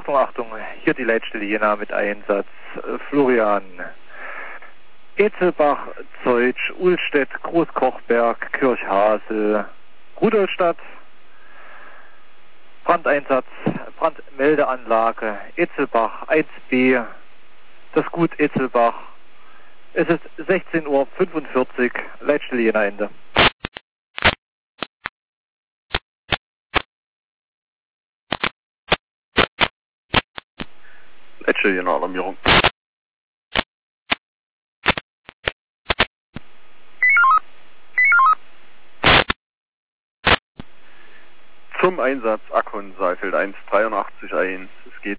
Achtung, Achtung, hier die Leitstelle Jena mit Einsatz. Florian. Etzelbach, Zeutsch, Uhlstedt, Großkochberg, Kirchhasel, Rudolstadt. Brandeinsatz, Brandmeldeanlage, Etzelbach 1b, das Gut Etzelbach. Es ist 16:45 Uhr, Leitstelle Jena Ende. Leitstelle Jena Alarmierung. Zum Einsatz Akkon Saalfeld 183 1. Es geht